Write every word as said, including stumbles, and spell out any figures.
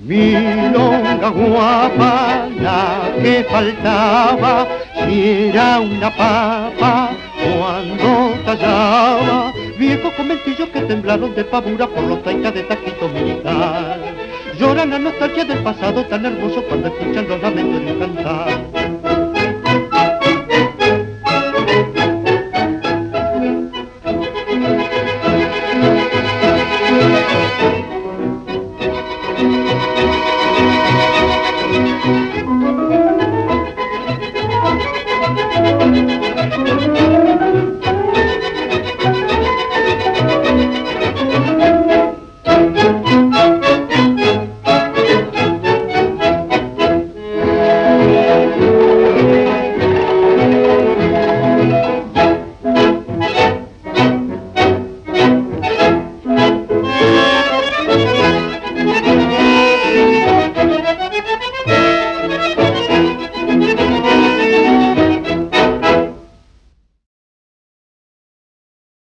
Milonga guapa, la que faltaba, si era una papa cuando tallaba, viejos conventillos que temblaron de pavura por los taitas de taquito militar. Lloran la nostalgia del pasado tan hermoso cuando escuchan los lamentos de un cantar.